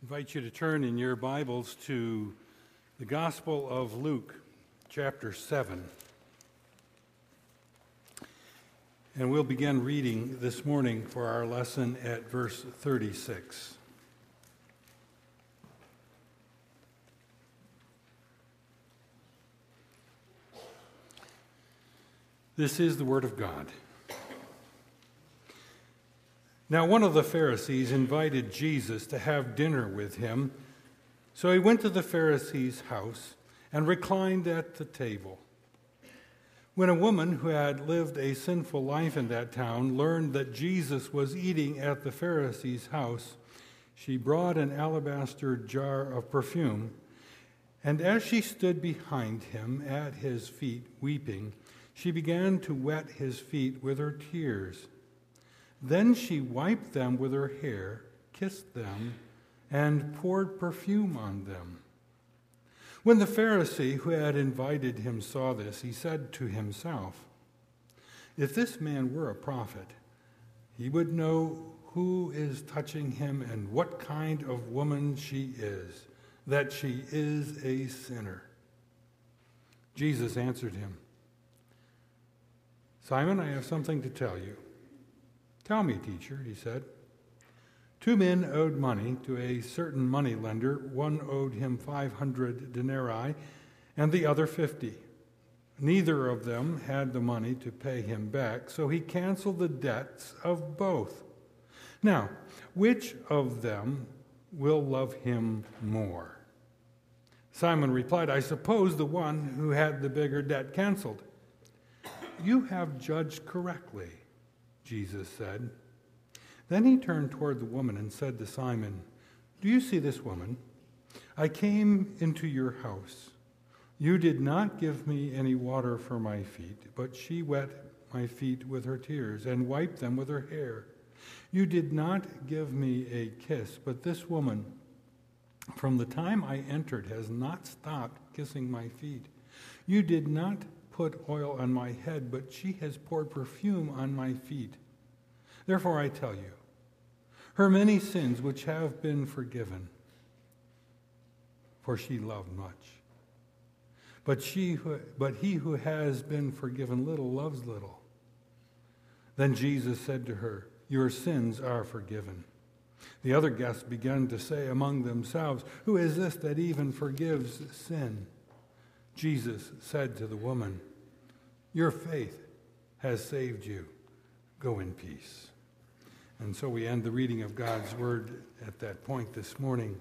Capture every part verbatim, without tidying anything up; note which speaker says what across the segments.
Speaker 1: invite you to turn in your Bibles to the Gospel of Luke, chapter seven. And we'll begin reading this morning for our lesson at verse thirty-six. This is the Word of God. Now, one of the Pharisees invited Jesus to have dinner with him, so he went to the Pharisee's house and reclined at the table. When a woman who had lived a sinful life in that town learned that Jesus was eating at the Pharisee's house, she brought an alabaster jar of perfume, and as she stood behind him at his feet weeping, she began to wet his feet with her tears. Then she wiped them with her hair, kissed them, and poured perfume on them. When the Pharisee who had invited him saw this, he said to himself, "If this man were a prophet, he would know who is touching him and what kind of woman she is, that she is a sinner." Jesus answered him, "Simon, I have something to tell you." "Tell me, teacher," he said. Two men owed money to a certain moneylender. One owed him five hundred denarii and the other fifty. Neither of them had the money to pay him back, so he canceled the debts of both. Now, which of them will love him more? Simon replied, "I suppose the one who had the bigger debt canceled." "You have judged correctly," Jesus said. Then he turned toward the woman and said to Simon, "Do you see this woman? I came into your house. You did not give me any water for my feet, but she wet my feet with her tears and wiped them with her hair. You did not give me a kiss, but this woman, from the time I entered, has not stopped kissing my feet. You did not put oil on my head, but she has poured perfume on my feet. Therefore I tell you, her many sins which have been forgiven, for she loved much. But she, who, but he who has been forgiven little loves little." Then Jesus said to her, "Your sins are forgiven." The other guests began to say among themselves, "Who is this that even forgives sin?" Jesus said to the woman, "Your faith has saved you. Go in peace." And so we end the reading of God's word at that point this morning.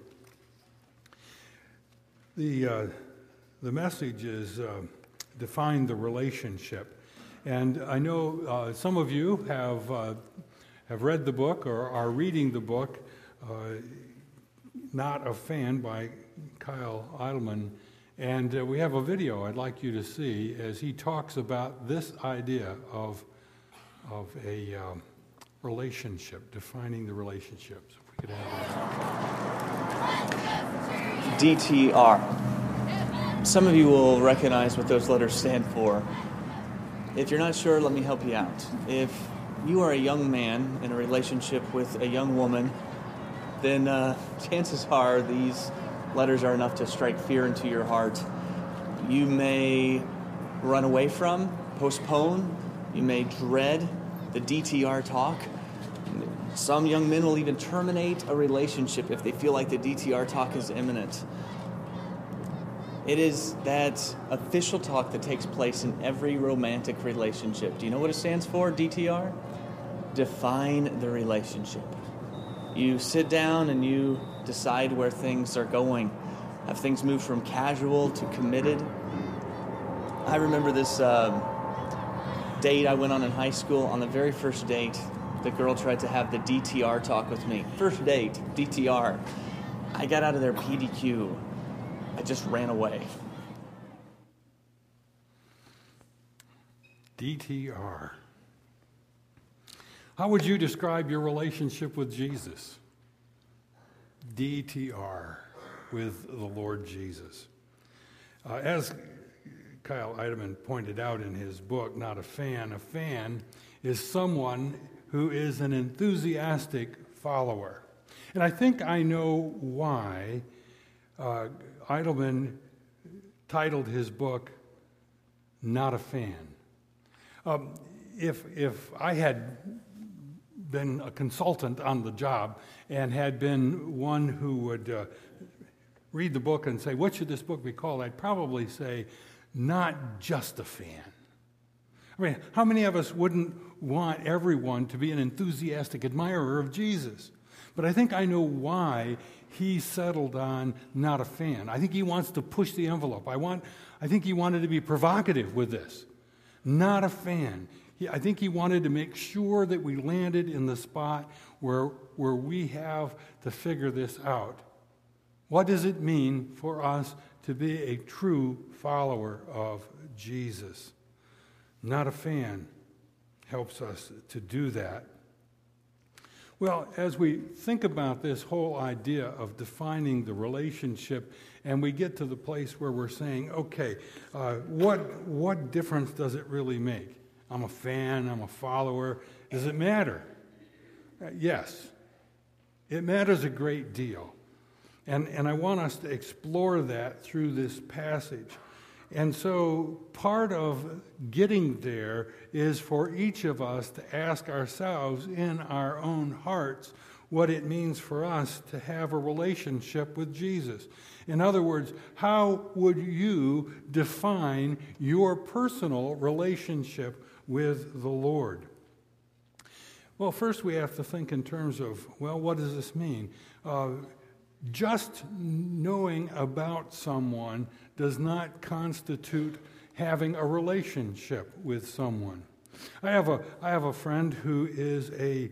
Speaker 1: The uh, the message is uh, define the relationship. And I know uh, some of you have uh, have read the book or are reading the book, uh, Not a Fan by Kyle Idleman. And uh, we have a video I'd like you to see as he talks about this idea of, of a um, relationship, defining the relationships. If we could have that.
Speaker 2: D T R. Some of you will recognize what those letters stand for. If you're not sure, let me help you out. If you are a young man in a relationship with a young woman, then uh, chances are these letters are enough to strike fear into your heart. You may run away from, postpone, you may dread the D T R talk. Some young men will even terminate a relationship if they feel like the D T R talk is imminent. It is that official talk that takes place in every romantic relationship. Do you know what it stands for, D T R? Define the relationship. You sit down and you decide where things are going. Have things moved from casual to committed? I remember this uh, date I went on in high school. On the very first date, the girl tried to have the D T R talk with me. First date, D T R. I got out of there P D Q. I just ran away.
Speaker 1: D T R. How would you describe your relationship with Jesus? D T R, with the Lord Jesus. Uh, as Kyle Idleman pointed out in his book, Not a Fan, a fan is someone who is an enthusiastic follower. And I think I know why uh, Eidelman titled his book, Not a Fan. Um, if, if I had been a consultant on the job and had been one who would uh, read the book and say, what should this book be called? I'd probably say, Not Just a Fan. I mean, how many of us wouldn't want everyone to be an enthusiastic admirer of Jesus? But I think I know why he settled on Not a Fan. I think he wants to push the envelope. I want. I think he wanted to be provocative with this. Not a fan. He, I think he wanted to make sure that we landed in the spot where, where we have to figure this out. What does it mean for us to be a true follower of Jesus? Not a fan helps us to do that. Well, as we think about this whole idea of defining the relationship, and we get to the place where we're saying, okay, uh, what what difference does it really make? I'm a fan, I'm a follower. Does it matter? Uh, yes, it matters a great deal. And, and I want us to explore that through this passage. And so part of getting there is for each of us to ask ourselves in our own hearts what it means for us to have a relationship with Jesus. In other words, how would you define your personal relationship with the Lord? Well, first we have to think in terms of, well, what does this mean? Uh, just knowing about someone does not constitute having a relationship with someone. I have a I have a friend who is a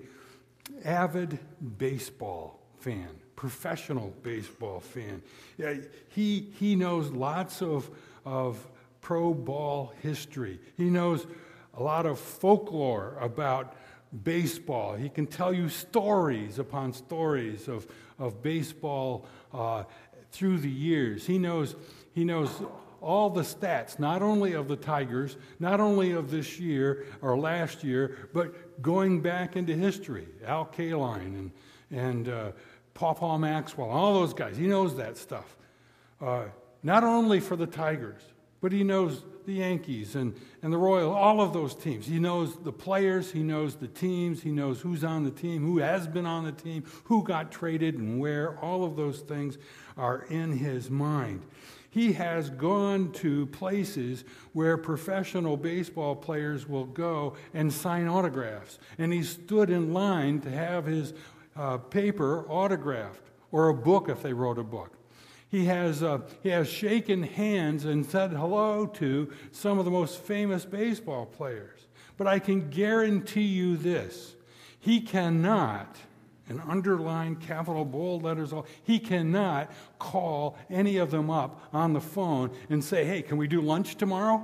Speaker 1: avid baseball fan, professional baseball fan. Yeah, he he knows lots of of pro ball history. He knows a lot of folklore about baseball. He can tell you stories upon stories of of baseball uh, through the years. He knows he knows all the stats, not only of the Tigers, not only of this year or last year, but going back into history. Al Kaline and and uh, Paw Paw Maxwell, all those guys. He knows that stuff. Uh, not only for the Tigers, but he knows the Yankees and, and the Royals, all of those teams. He knows the players, he knows the teams, he knows who's on the team, who has been on the team, who got traded and where. All of those things are in his mind. He has gone to places where professional baseball players will go and sign autographs. And he stood in line to have his uh, paper autographed, or a book if they wrote a book. He has, uh, he has shaken hands and said hello to some of the most famous baseball players. But I can guarantee you this. He cannot, and underline capital bold letters, he cannot call any of them up on the phone and say, hey, can we do lunch tomorrow?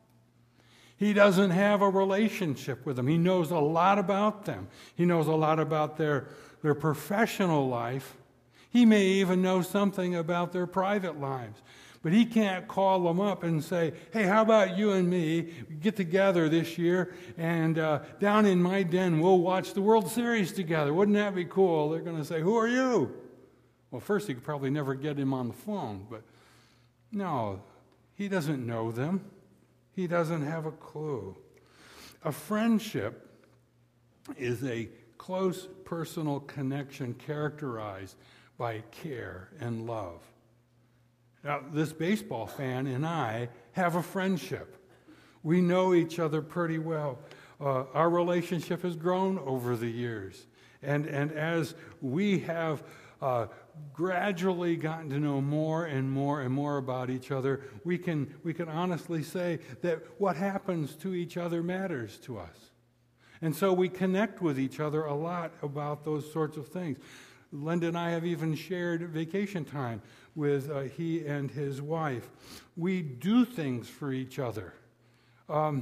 Speaker 1: He doesn't have a relationship with them. He knows a lot about them. He knows a lot about their, their professional life. He may even know something about their private lives. But he can't call them up and say, hey, how about you and me get together this year and uh, down in my den we'll watch the World Series together. Wouldn't that be cool? They're going to say, who are you? Well, first, he could probably never get him on the phone. But no, he doesn't know them. He doesn't have a clue. A friendship is a close personal connection characterized by care and love. Now, this baseball fan and I have a friendship. We know each other pretty well. Uh, our relationship has grown over the years. And, and as we have uh, gradually gotten to know more and more and more about each other, we can, we can honestly say that what happens to each other matters to us. And so we connect with each other a lot about those sorts of things. Linda and I have even shared vacation time with uh, he and his wife. We do things for each other. Um,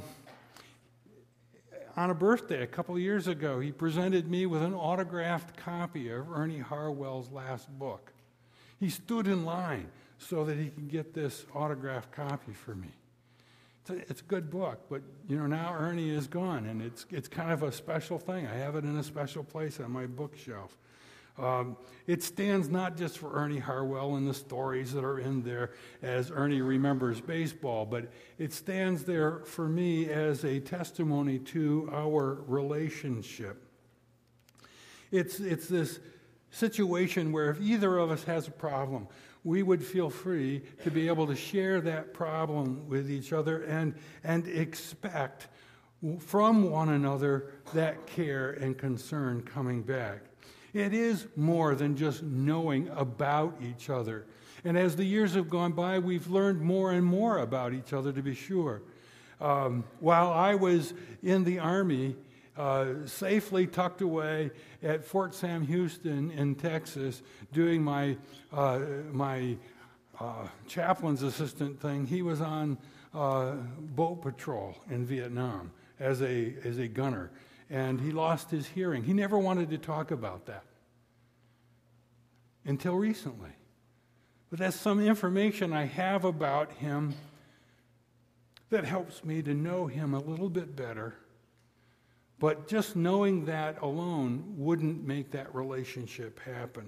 Speaker 1: on a birthday a couple of years ago, he presented me with an autographed copy of Ernie Harwell's last book. He stood in line so that he could get this autographed copy for me. It's a, it's a good book, but you know now Ernie is gone, and it's it's kind of a special thing. I have it in a special place on my bookshelf. Um, it stands not just for Ernie Harwell and the stories that are in there as Ernie remembers baseball, but it stands there for me as a testimony to our relationship. It's, it's this situation where if either of us has a problem, we would feel free to be able to share that problem with each other and, and expect from one another that care and concern coming back. It is more than just knowing about each other. And as the years have gone by, we've learned more and more about each other, to be sure. Um, while I was in the Army, uh, safely tucked away at Fort Sam Houston in Texas, doing my, uh, my uh, chaplain's assistant thing, he was on uh, boat patrol in Vietnam as a, as a gunner. And he lost his hearing. He never wanted to talk about that until recently. But that's some information I have about him that helps me to know him a little bit better. But just knowing that alone wouldn't make that relationship happen.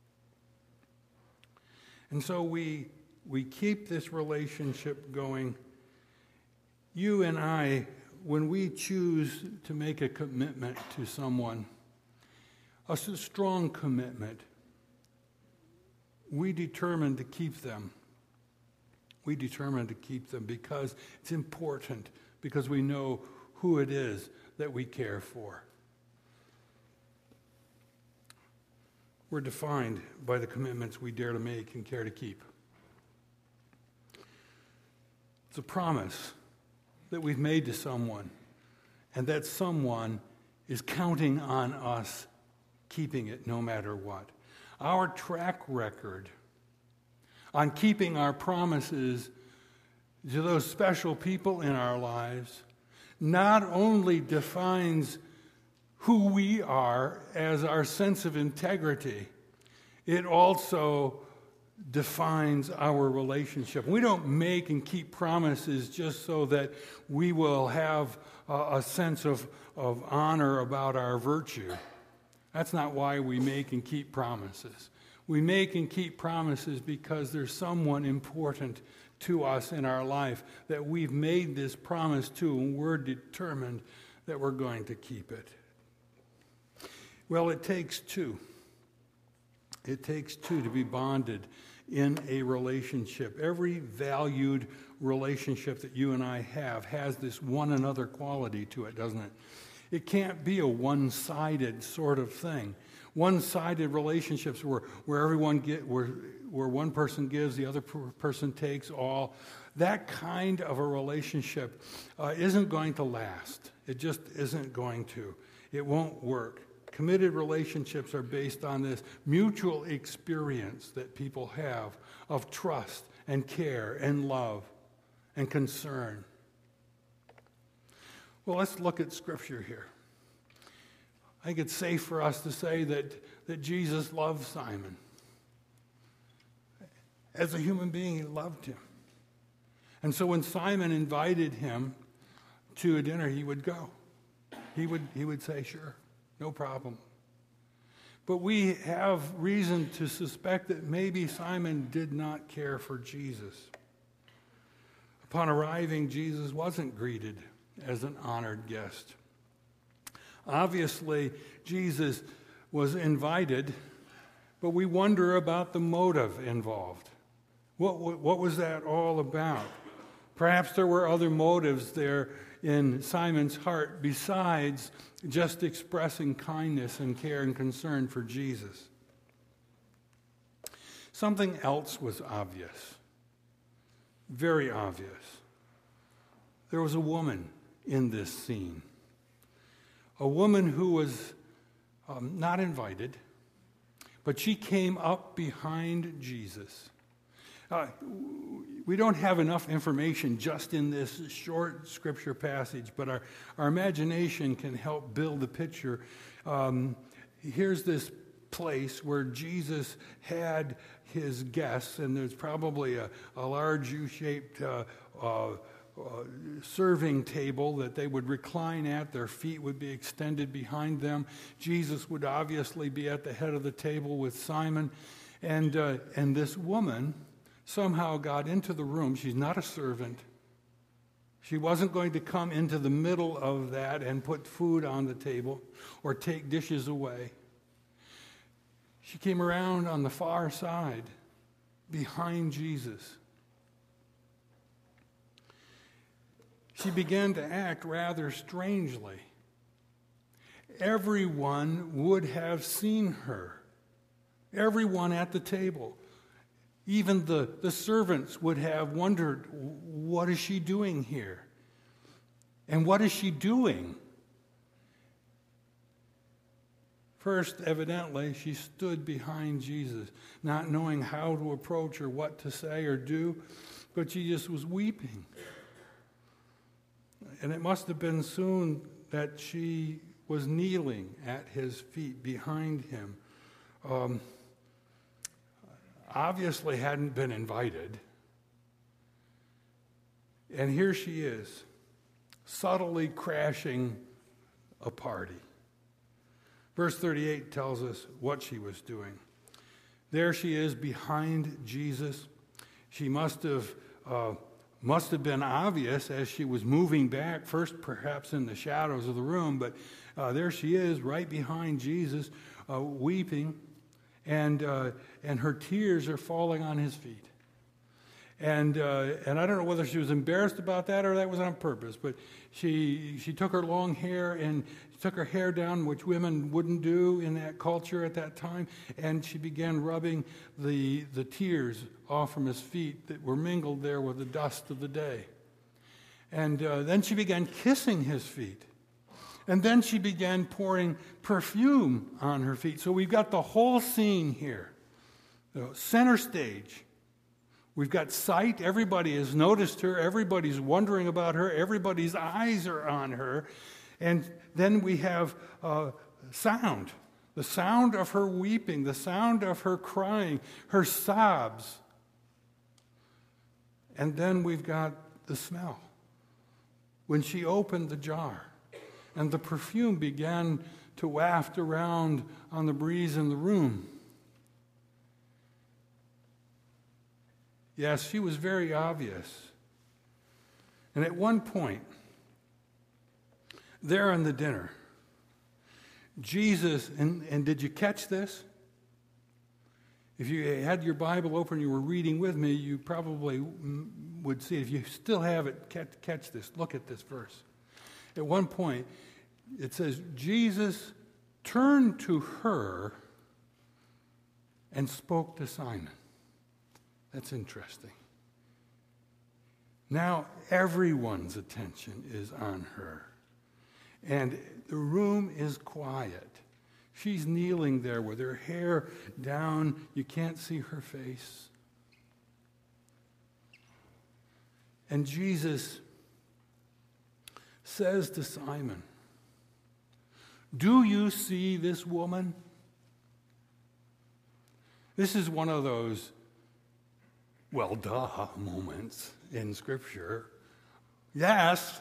Speaker 1: And so we, we keep this relationship going. You and I, when we choose to make a commitment to someone, a strong commitment, we determine to keep them. We determine to keep them because it's important, because we know who it is that we care for. We're defined by the commitments we dare to make and care to keep. It's a promise that we've made to someone, and that someone is counting on us keeping it no matter what. Our track record on keeping our promises to those special people in our lives not only defines who we are as our sense of integrity, it also defines our relationship. We don't make and keep promises just so that we will have a, a sense of, of honor about our virtue. That's not why we make and keep promises. We make and keep promises because there's someone important to us in our life that we've made this promise to, and we're determined that we're going to keep it. Well, it takes two. It takes two to be bonded in a relationship. Every valued relationship that you and I have has this one another quality to it, doesn't it? It can't be a one-sided sort of thing. One-sided relationships where, where everyone get where where one person gives, the other person takes all. That kind of a relationship uh, isn't going to last. It just isn't going to. It won't work. Committed relationships are based on this mutual experience that people have of trust and care and love and concern. Well, let's look at Scripture here. I think it's safe for us to say that, that Jesus loved Simon. As a human being, he loved him. And so when Simon invited him to a dinner, he would go. He would, he would say, sure, no problem. But we have reason to suspect that maybe Simon did not care for Jesus. Upon arriving, Jesus wasn't greeted as an honored guest. Obviously, Jesus was invited, but we wonder about the motive involved. What, what, what was that all about? Perhaps there were other motives there in Simon's heart besides just expressing kindness and care and concern for Jesus. Something else was obvious, very obvious. There was a woman in this scene, a woman who was um, not invited, but she came up behind Jesus. Uh, we don't have enough information just in this short scripture passage, but our, our imagination can help build the picture. Um, here's this place where Jesus had his guests, and there's probably a, a large U-shaped uh, uh, uh, serving table that they would recline at. Their feet would be extended behind them. Jesus would obviously be at the head of the table with Simon. And, uh, and this woman somehow got into the room. She's not a servant. She wasn't going to come into the middle of that and put food on the table or take dishes away. She came around on the far side, behind Jesus. She began to act rather strangely. Everyone would have seen her. Everyone at the table. Even the, the servants would have wondered, what is she doing here? And what is she doing? First, evidently, she stood behind Jesus, not knowing how to approach or what to say or do, but she just was weeping. And it must have been soon that she was kneeling at his feet behind him. Um, obviously hadn't been invited. And here she is, subtly crashing a party. Verse thirty-eight tells us what she was doing. There she is behind Jesus. She must have uh, must have been obvious as she was moving back, first perhaps in the shadows of the room, but uh, there she is right behind Jesus, uh, weeping, and uh, and her tears are falling on his feet. And uh, and I don't know whether she was embarrassed about that or that was on purpose, but she she took her long hair and took her hair down, which women wouldn't do in that culture at that time, and she began rubbing the the tears off from his feet that were mingled there with the dust of the day. And uh, then she began kissing his feet. And then she began pouring perfume on her feet. So we've got the whole scene here. You know, center stage. We've got sight. Everybody has noticed her. Everybody's wondering about her. Everybody's eyes are on her. And then we have uh, sound. The sound of her weeping. The sound of her crying. Her sobs. And then we've got the smell. When she opened the jar. And the perfume began to waft around on the breeze in the room. Yes, she was very obvious. And at one point, there in the dinner, Jesus, and, and did you catch this? If you had your Bible open, you were reading with me, you probably would see it. If you still have it, catch, catch this. Look at this verse. At one point, it says, Jesus turned to her and spoke to Simon. That's interesting. Now everyone's attention is on her. And the room is quiet. She's kneeling there with her hair down. You can't see her face. And Jesus says to Simon, "Do you see this woman?" This is one of those, well, duh moments in Scripture. Yes,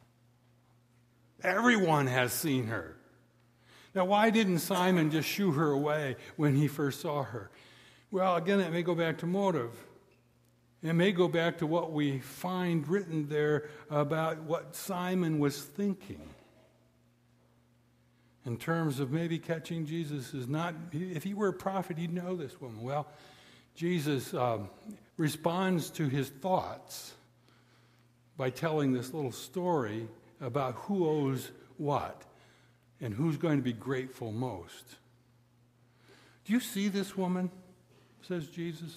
Speaker 1: everyone has seen her. Now, why didn't Simon just shoo her away when he first saw her? Well, again, it may go back to motive. It may go back to what we find written there about what Simon was thinking. In terms of maybe catching Jesus is not, if he were a prophet, he'd know this woman. Well, Jesus um, responds to his thoughts by telling this little story about who owes what and who's going to be grateful most. Do you see this woman? Says Jesus.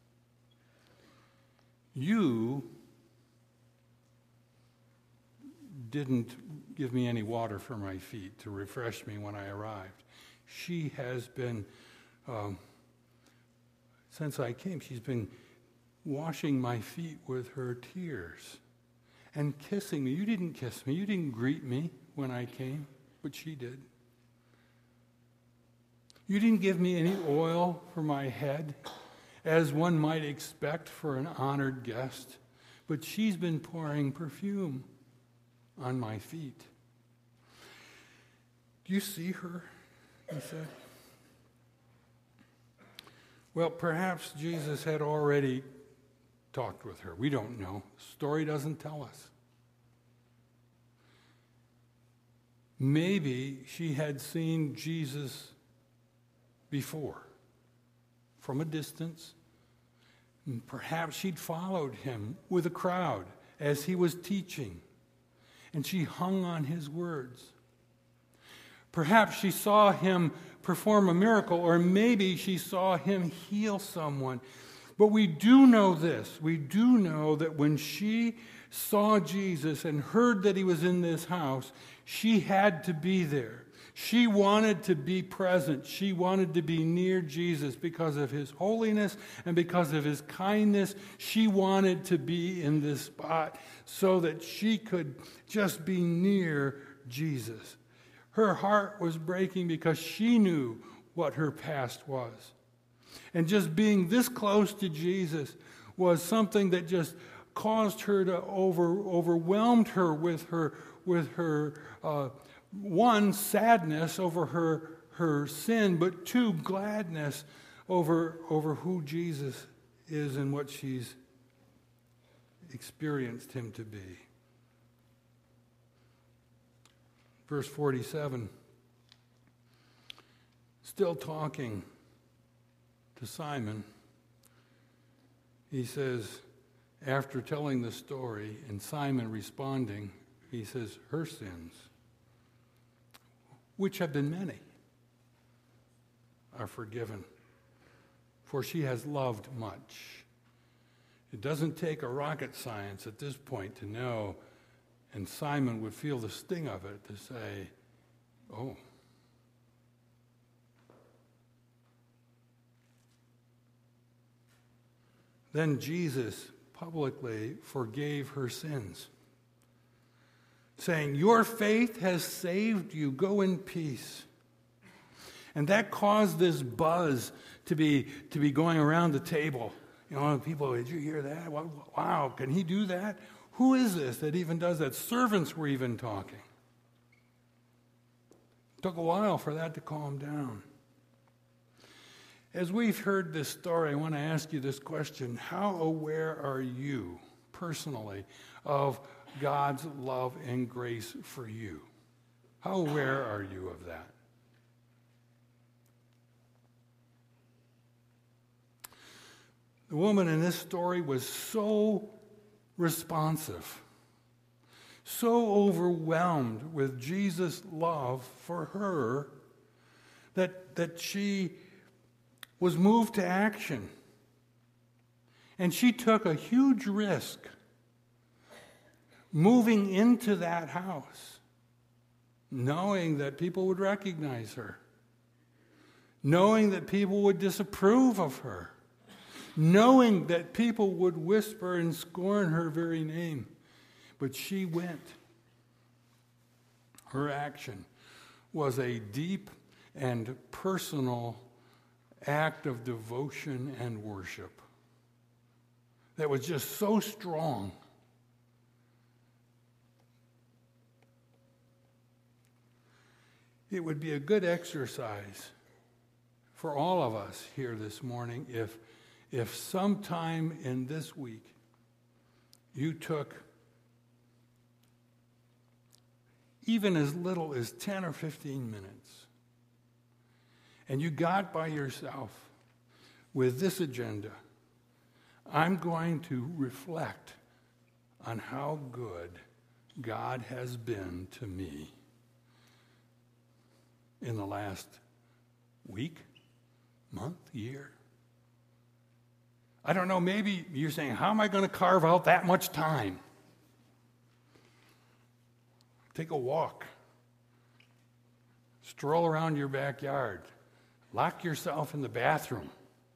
Speaker 1: You didn't give me any water for my feet to refresh me when I arrived. She has been, um, since I came, she's been washing my feet with her tears and kissing me. You didn't kiss me. You didn't greet me when I came, but she did. You didn't give me any oil for my head, as one might expect for an honored guest, but she's been pouring perfume on my feet. Do you see her? He said. Well, perhaps Jesus had already talked with her. We don't know. The story doesn't tell us. Maybe she had seen Jesus before, from a distance. And perhaps she'd followed him with a crowd as he was teaching, and she hung on his words. Perhaps she saw him perform a miracle, or maybe she saw him heal someone. But we do know this. We do know that when she saw Jesus and heard that he was in this house, she had to be there. She wanted to be present. She wanted to be near Jesus because of his holiness and because of his kindness. She wanted to be in this spot so that she could just be near Jesus. Her heart was breaking because she knew what her past was. And just being this close to Jesus was something that just caused her to over overwhelmed her with her with her uh, one, sadness over her her sin, but two, gladness over over who Jesus is and what she's experienced him to be. Verse forty-seven, still talking to Simon, he says, after telling the story and Simon responding, he says, her sins, which have been many, are forgiven, for she has loved much. It doesn't take a rocket science at this point to know, and Simon would feel the sting of it, to say, oh, then Jesus publicly forgave her sins, saying, your faith has saved you. Go in peace. And that caused this buzz to be to be going around the table. You know, people, did you hear that? Wow, can he do that? Who is this that even does that? Servants were even talking. It took a while for that to calm down. As we've heard this story, I want to ask you this question. How aware are you personally of God's love and grace for you? How aware are you of that? The woman in this story was so responsive, so overwhelmed with Jesus' love for her that, that she was moved to action. And she took a huge risk moving into that house, knowing that people would recognize her, knowing that people would disapprove of her, knowing that people would whisper and scorn her very name. But she went. Her action was a deep and personal act of devotion and worship that was just so strong. It would be a good exercise for all of us here this morning if, if sometime in this week you took even as little as ten or fifteen minutes and you got by yourself with this agenda. I'm going to reflect on how good God has been to me in the last week, month, year. I don't know, maybe you're saying, how am I going to carve out that much time? Take a walk. Stroll around your backyard. Lock yourself in the bathroom.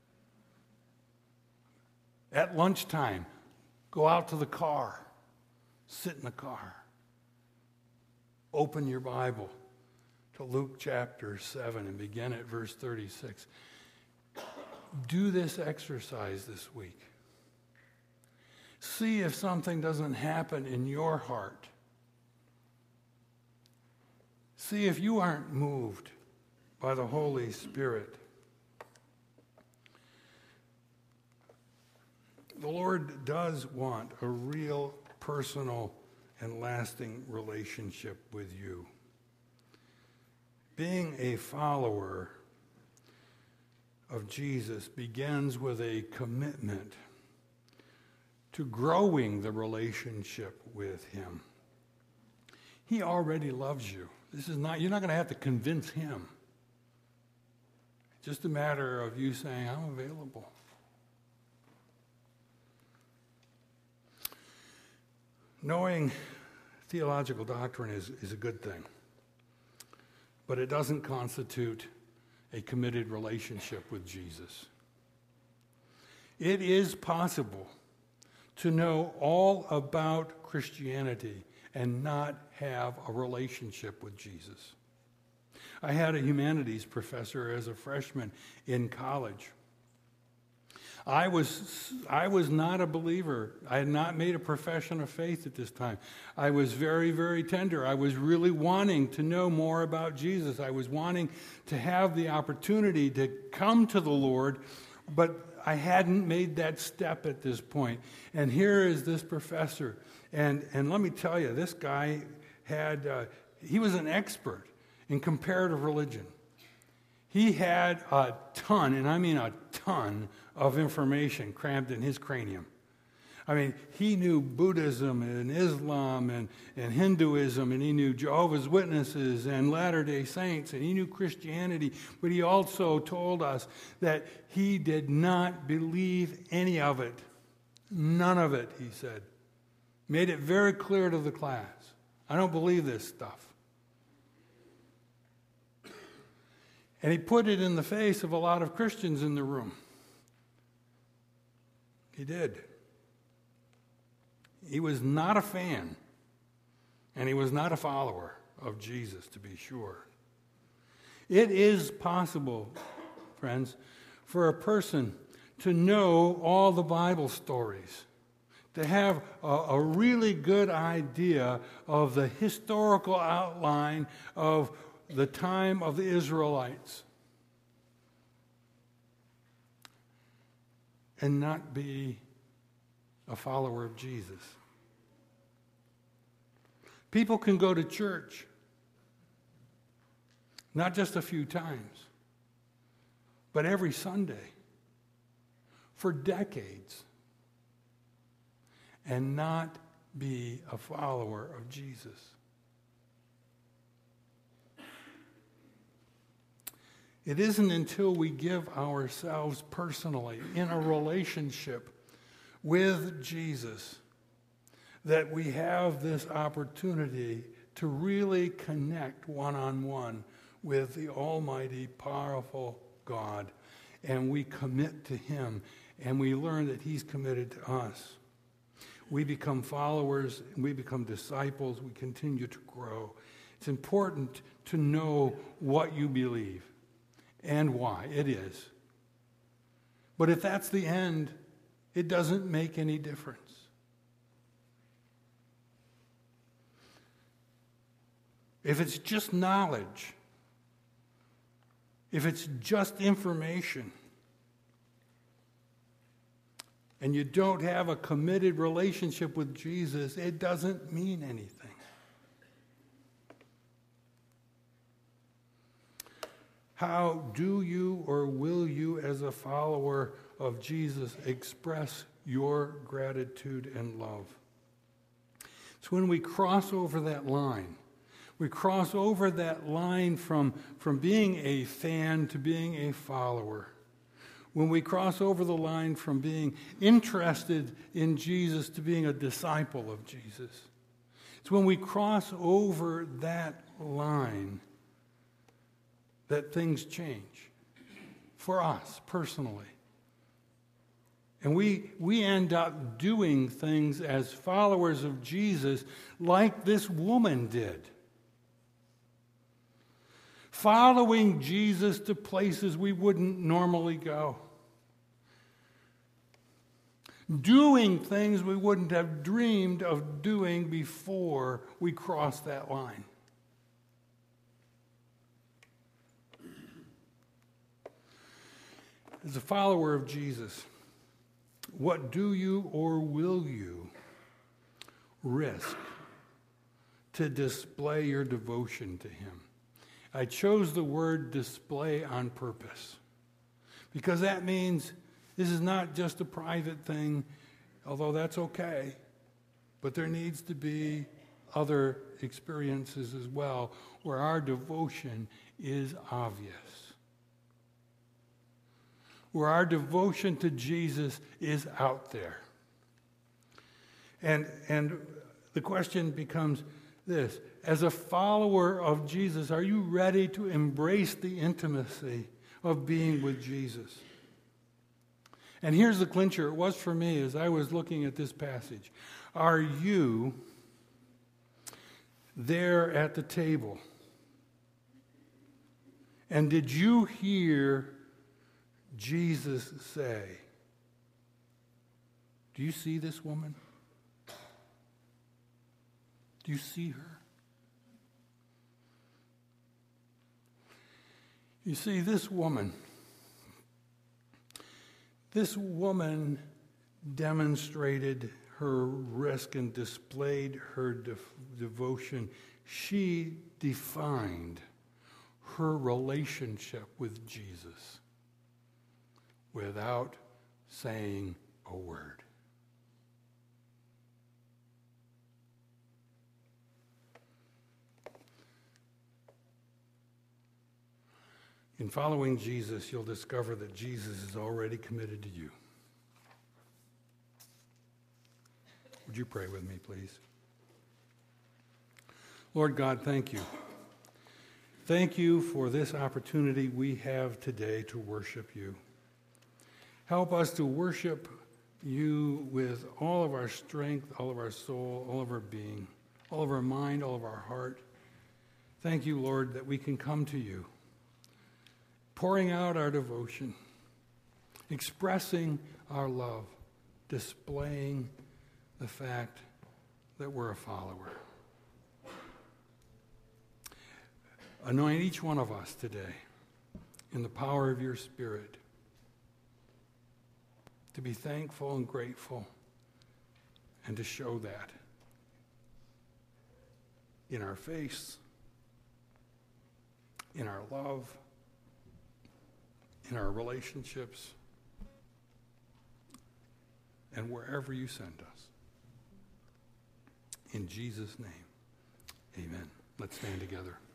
Speaker 1: At lunchtime, go out to the car. Sit in the car. Open your Bible to Luke chapter seven and begin at verse thirty-six. Do this exercise this week. See if something doesn't happen in your heart. See if you aren't moved by the Holy Spirit. The Lord does want a real, personal, and lasting relationship with you. Being a follower of Jesus begins with a commitment to growing the relationship with him. He already loves you. This is not, you're not going to have to convince him. It's just a matter of you saying, I'm available. Knowing theological doctrine is, is a good thing, but it doesn't constitute a committed relationship with Jesus. It is possible to know all about Christianity and not have a relationship with Jesus. I had a humanities professor as a freshman in college. I was I was not a believer. I had not made a profession of faith at this time. I was very, very tender. I was really wanting to know more about Jesus. I was wanting to have the opportunity to come to the Lord, but I hadn't made that step at this point. And here is this professor. And, and let me tell you, this guy had, uh, he was an expert in comparative religion. He had a ton, and I mean a ton, of information crammed in his cranium. I mean, he knew Buddhism and Islam and, and Hinduism, and he knew Jehovah's Witnesses and Latter-day Saints, and he knew Christianity, but he also told us that he did not believe any of it. None of it, he said. Made it very clear to the class. I don't believe this stuff. And he put it in the face of a lot of Christians in the room. He did. He was not a fan, and he was not a follower of Jesus, to be sure. It is possible, friends, for a person to know all the Bible stories, to have a, a really good idea of the historical outline of the time of the Israelites, and not be a follower of Jesus. People can go to church, not just a few times, but every Sunday for decades, and not be a follower of Jesus. It isn't until we give ourselves personally in a relationship with Jesus that we have this opportunity to really connect one-on-one with the almighty, powerful God. And we commit to him, and we learn that he's committed to us. We become followers, we become disciples, we continue to grow. It's important to know what you believe and why. It is. But if that's the end, it doesn't make any difference. If it's just knowledge, if it's just information, and you don't have a committed relationship with Jesus, it doesn't mean anything. How do you or will you, as a follower of Jesus, express your gratitude and love? It's when we cross over that line. We cross over that line from, from being a fan to being a follower. When we cross over the line from being interested in Jesus to being a disciple of Jesus. It's when we cross over that line that things change for us personally. And we, we end up doing things as followers of Jesus like this woman did. Following Jesus to places we wouldn't normally go. doing things we wouldn't have dreamed of doing before we crossed that line. As a follower of Jesus, what do you or will you risk to display your devotion to him? I chose the word display on purpose because that means this is not just a private thing, although that's okay, but there needs to be other experiences as well where our devotion is obvious, where our devotion to Jesus is out there. And, and the question becomes this: as a follower of Jesus, are you ready to embrace the intimacy of being with Jesus? And here's the clincher. It was for me as I was looking at this passage. Are you there at the table? And did you hear Jesus say, do you see this woman? Do you see her? You see, this woman, this woman demonstrated her risk and displayed her de- devotion. She defined her relationship with Jesus without saying a word. In following Jesus, you'll discover that Jesus is already committed to you. Would you pray with me, please? Lord God, thank you. Thank you for this opportunity we have today to worship you. Help us to worship you with all of our strength, all of our soul, all of our being, all of our mind, all of our heart. Thank you, Lord, that we can come to you, pouring out our devotion, expressing our love, displaying the fact that we're a follower. Anoint each one of us today in the power of your Spirit to be thankful and grateful and to show that in our face, in our love, in our relationships, and wherever you send us. In Jesus' name, amen. Let's stand together.